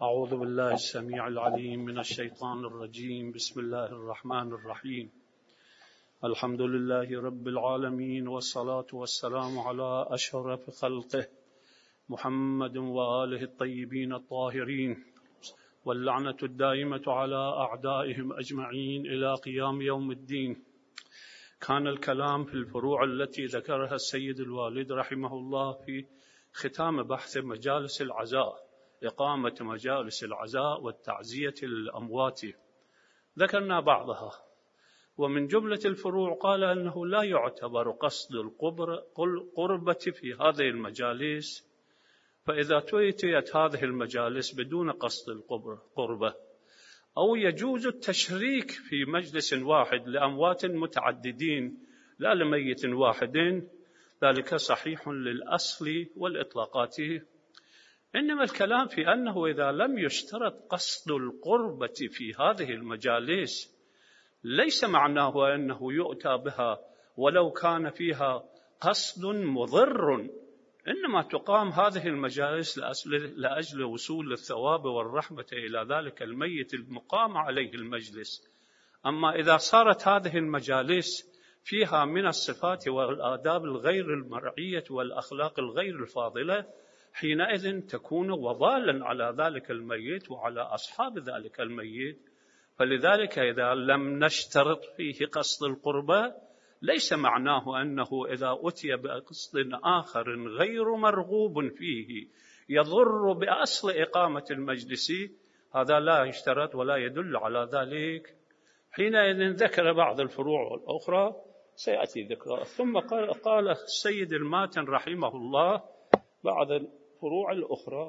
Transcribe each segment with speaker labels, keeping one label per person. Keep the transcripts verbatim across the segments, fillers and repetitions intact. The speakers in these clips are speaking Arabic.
Speaker 1: أعوذ بالله السميع العليم من الشيطان الرجيم. بسم الله الرحمن الرحيم. الحمد لله رب العالمين، والصلاة والسلام على أشرف خلقه محمد وآله الطيبين الطاهرين، واللعنة الدائمة على أعدائهم أجمعين إلى قيام يوم الدين. كان الكلام في الفروع التي ذكرها السيد الوالد رحمه الله في ختام بحث مجالس العزاء، إقامة مجالس العزاء والتعزية للأموات. ذكرنا بعضها، ومن جملة الفروع قال أنه لا يعتبر قصد القربة في هذه المجالس، فإذا تويتيت هذه المجالس بدون قصد القربة، أو يجوز التشريك في مجلس واحد لأموات متعددين لا لميت واحد، ذلك صحيح للأصل والإطلاقات. إنما الكلام في أنه إذا لم يشترط قصد القربة في هذه المجالس ليس معناه أنه يؤتى بها ولو كان فيها قصد مضر، إنما تقام هذه المجالس لأجل وصول الثواب والرحمة إلى ذلك الميت المقام عليه المجلس. أما إذا صارت هذه المجالس فيها من الصفات والآداب الغير المرعية والأخلاق الغير الفاضلة، حينئذ تكون وبالا على ذلك الميت وعلى أصحاب ذلك الميت. فلذلك إذا لم نشترط فيه قصد القربة ليس معناه أنه إذا أتي بقصد آخر غير مرغوب فيه يضر بأصل إقامة المجلس، هذا لا يشترط ولا يدل على ذلك. حينئذ ذكر بعض الفروع الأخرى سيأتي ذكرها. ثم قال, قال السيد الماتن رحمه الله بعض الفروع الأخرى.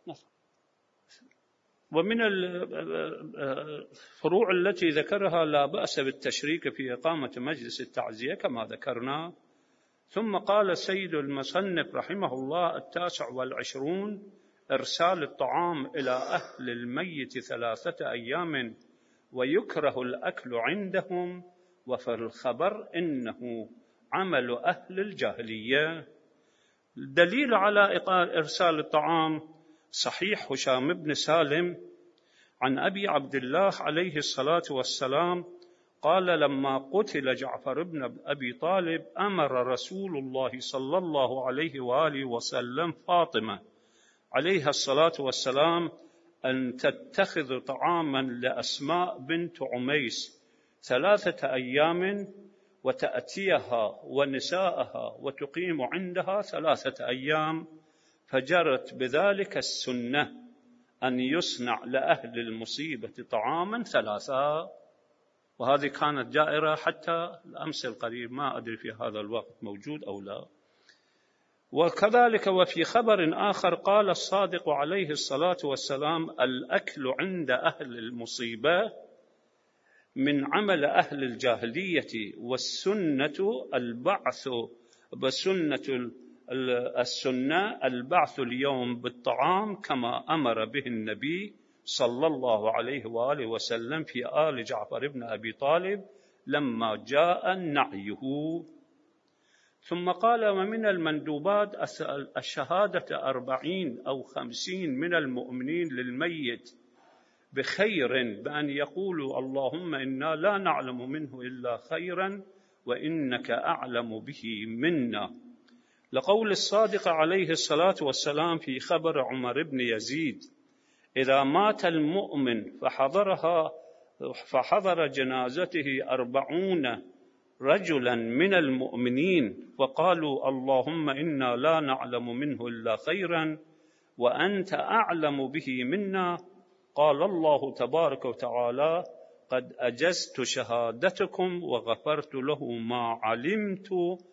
Speaker 1: ومن الفروع التي ذكرها لا بأس بالتشريك في إقامة مجلس التعزية كما ذكرنا. ثم قال السيد المصنف رحمه الله التاسع والعشرون: إرسال الطعام إلى أهل الميت ثلاثة أيام ويكره الأكل عندهم، وفي الخبر إنه عمل أهل الجاهلية. الدليل على إرسال الطعام صحيح هشام بن سالم عن أبي عبد الله عليه الصلاة والسلام قال: لما قتل جعفر بن أبي طالب أمر رسول الله صلى الله عليه وآله وسلم فاطمة عليها الصلاة والسلام أن تتخذ طعاما لأسماء بنت عميس ثلاثة أيام وتأتيها ونساءها وتقيم عندها ثلاثة أيام، فجرت بذلك السنة أن يصنع لأهل المصيبة طعاما ثلاثة، وهذه كانت جائرة حتى الأمس القريب، ما أدري في هذا الوقت موجود أو لا. وكذلك وفي خبر آخر قال الصادق عليه الصلاة والسلام: الأكل عند أهل المصيبة من عمل أهل الجاهلية، والسنة البعث بسنة السنة البعث اليوم بالطعام كما أمر به النبي صلى الله عليه وآله وسلم في آل جعفر بن أبي طالب لما جاء نعيه. ثم قال: ومن المندوبات الشهادة أربعين أو خمسين من المؤمنين للميت بخير، بأن يقولوا: اللهم إنا لا نعلم منه إلا خيرا وإنك أعلم به منا، لقول الصادق عليه الصلاة والسلام في خبر عمر بن يزيد: إذا مات المؤمن فحضرها فحضر جنازته أربعون رجلا من المؤمنين فقالوا: اللهم إنا لا نعلم منه إلا خيرا وأنت أعلم به منا، قال الله تبارك وتعالى: قد أجزت شهادتكم وغفرت له ما علمت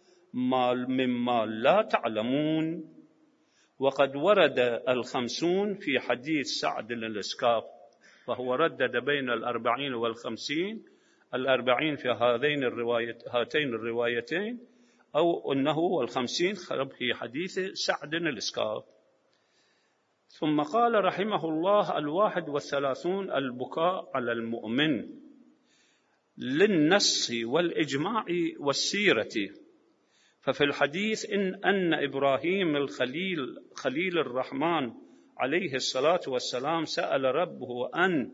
Speaker 1: مما لا تعلمون. وقد ورد الخمسون في حديث سعد الإسكاف، فهو ردد بين الأربعين والخمسين، الأربعين في هذين الروايت هاتين الروايتين، أو أنه والخمسين في حديث سعد الإسكاف. ثم قال رحمه الله: الواحد والثلاثون: البكاء على المؤمن، للنص والإجماع والسيرة. ففي الحديث إن أن إبراهيم الخليل خليل الرحمن عليه الصلاة والسلام سأل ربه أن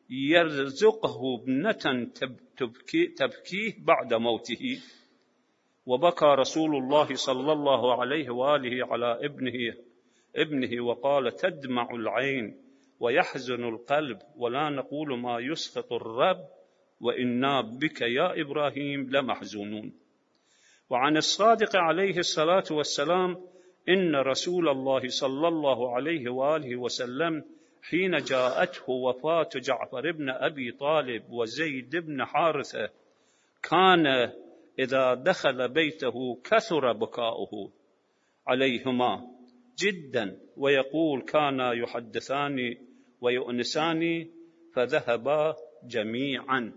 Speaker 1: يرزقه ابنة تبكي تبكيه بعد موته، وبكى رسول الله صلى الله عليه وآله على ابنه ابنه وقال: تدمع العين ويحزن القلب، ولا نقول ما يسخط الرب، وإنا بك يا إبراهيم لمحزونون. وعن الصادق عليه الصلاة والسلام إن رسول الله صلى الله عليه وآله وسلم حين جاءته وفاة جعفر بن أبي طالب وزيد بن حارثة كان إذا دخل بيته كثر بكاؤه عليهما جدا، ويقول: كانا يحدثان ويؤنسان فذهبا جميعا.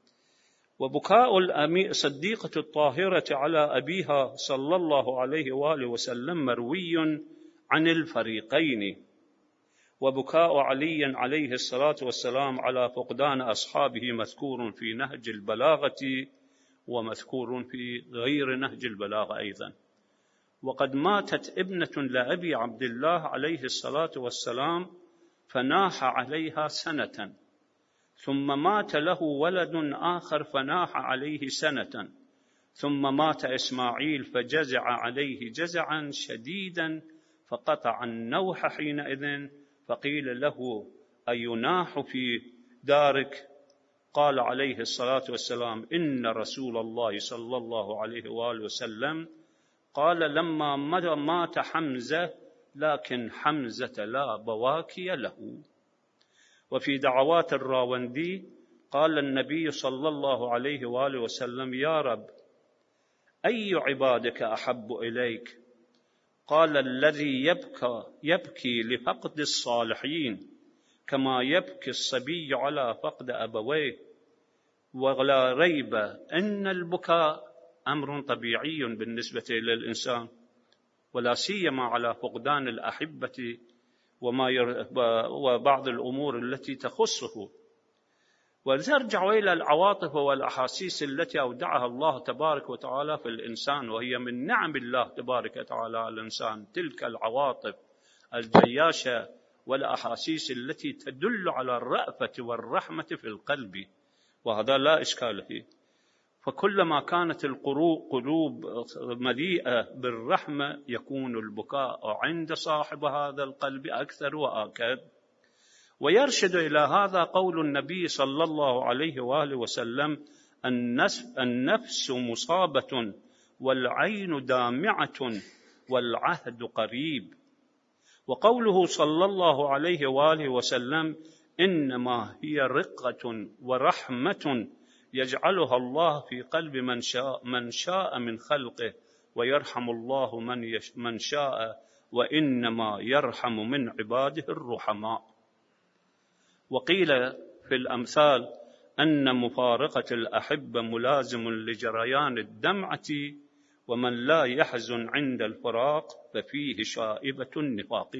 Speaker 1: وبكاء الصديقة الطاهرة على أبيها صلى الله عليه وآله وسلم مروي عن الفريقين، وبكاء علي عليه الصلاة والسلام على فقدان أصحابه مذكور في نهج البلاغة ومذكور في غير نهج البلاغة أيضا. وقد ماتت ابنة لأبي عبد الله عليه الصلاة والسلام فناح عليها سنة، ثم مات له ولد آخر فناح عليه سنة، ثم مات إسماعيل فجزع عليه جزعا شديدا فقطع النوح حينئذ، فقيل له: أيناح في دارك؟ قال عليه الصلاة والسلام: إن رسول الله صلى الله عليه وآله وسلم قال لما مات حمزة: لكن حمزة لا بواكي له. وفي دعوات الراوندي قال النبي صلى الله عليه وآله وسلم: يا رب، أي عبادك أحب إليك؟ قال: الذي يبكى يبكي لفقد الصالحين كما يبكي الصبي على فقد أبويه. ولا ريب أن البكاء أمر طبيعي بالنسبة للإنسان، ولا سيما على فقدان الأحبة وما ير... وبعض الأمور التي تخصه. ونرجع إلى العواطف والأحاسيس التي أودعها الله تبارك وتعالى في الإنسان، وهي من نعم الله تبارك وتعالى على الإنسان، تلك العواطف الجياشة والأحاسيس التي تدل على الرأفة والرحمة في القلب، وهذا لا إشكال فيه. فكلما كانت القلوب مليئة بالرحمة يكون البكاء عند صاحب هذا القلب أكثر وآكد. ويرشد إلى هذا قول النبي صلى الله عليه وآله وسلم: النفس مصابة والعين دامعة والعهد قريب. وقوله صلى الله عليه وآله وسلم: إنما هي رقة ورحمة يجعلها الله في قلب من شاء من شاء من خلقه، ويرحم الله من, يش من شاء، وإنما يرحم من عباده الرحماء. وقيل في الأمثال أن مفارقة الأحبة ملازم لجريان الدمعة، ومن لا يحزن عند الفراق ففيه شائبة النفاق.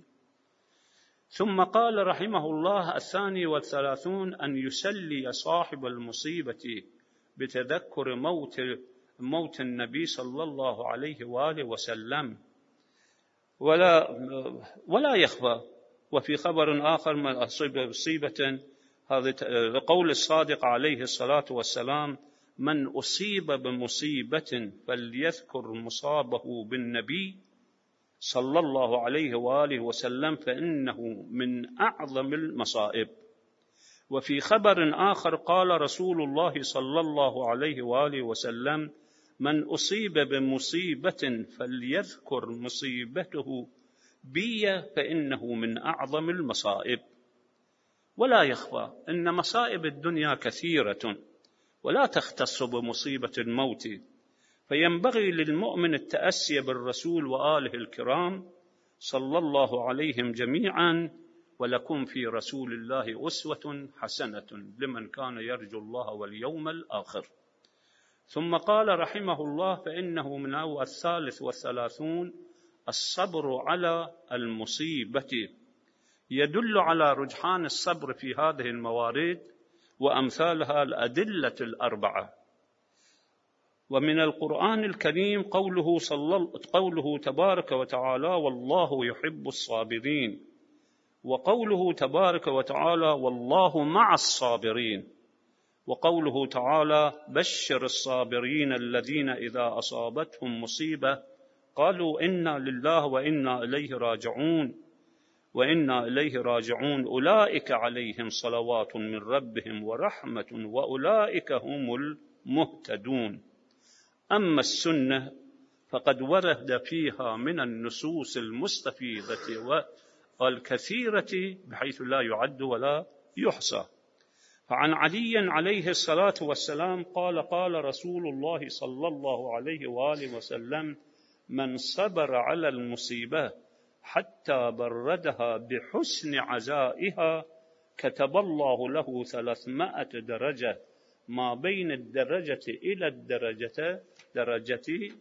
Speaker 1: ثم قال رحمه الله: الثاني والثلاثون أن يسلي صاحب المصيبة بتذكر موت موت النبي صلى الله عليه وآله وسلم، ولا ولا يخفى. وفي خبر آخر: من أصيب بمصيبة، هذا قول الصادق عليه الصلاة والسلام: من أصيب بمصيبة فليذكر مصابه بالنبي صلى الله عليه وآله وسلم فإنه من أعظم المصائب. وفي خبر آخر قال رسول الله صلى الله عليه وآله وسلم: من أصيب بمصيبة فليذكر مصيبته بي فإنه من أعظم المصائب. ولا يخفى أن مصائب الدنيا كثيرة ولا تختص بمصيبة الموت، فينبغي للمؤمن التأسي بالرسول وآله الكرام صلى الله عليهم جميعا. ولكم في رسول الله أسوة حسنة لمن كان يرجو الله واليوم الآخر. ثم قال رحمه الله: فإنه من أول الثالث والثلاثون الصبر على المصيبة، يدل على رجحان الصبر في هذه الموارد وأمثالها الأدلة الأربعة. ومن القرآن الكريم قوله, صلى قوله تبارك وتعالى: والله يحب الصابرين، وقوله تبارك وتعالى والله مع الصابرين، وقوله تعالى بشر الصابرين الذين إذا أصابتهم مصيبة قالوا إنا لله وإنا إليه راجعون وإنا إليه راجعون أولئك عليهم صلوات من ربهم ورحمة وأولئك هم المهتدون. أما السنة فقد ورد فيها من النصوص المستفيضة والكثيرة بحيث لا يعد ولا يحصى. فعن علي عليه الصلاة والسلام قال قال رسول الله صلى الله عليه وآله وسلم من صبر على المصيبة حتى بردها بحسن عزائها كتب الله له ثلاثمائة درجة ما بين الدرجة إلى الدرجة درجة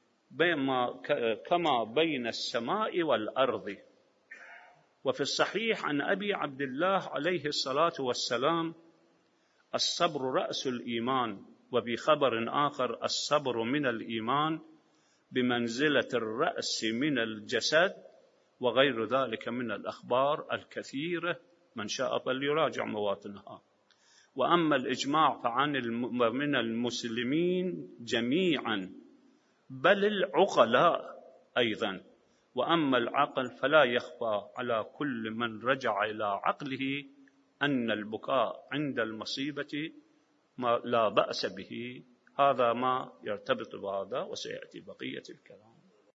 Speaker 1: كما بين السماء والأرض. وفي الصحيح عن أبي عبد الله عليه الصلاة والسلام الصبر رأس الإيمان، وفي خبر آخر الصبر من الإيمان بمنزلة الرأس من الجسد، وغير ذلك من الأخبار الكثيرة، من شاء فليراجع مواطنها. وأما الإجماع فعن من المسلمين جميعا بل العقلاء أيضا. وأما العقل فلا يخفى على كل من رجع إلى عقله أن البكاء عند المصيبة ما لا بأس به. هذا ما يرتبط بهذا وسيأتي بقية الكلام.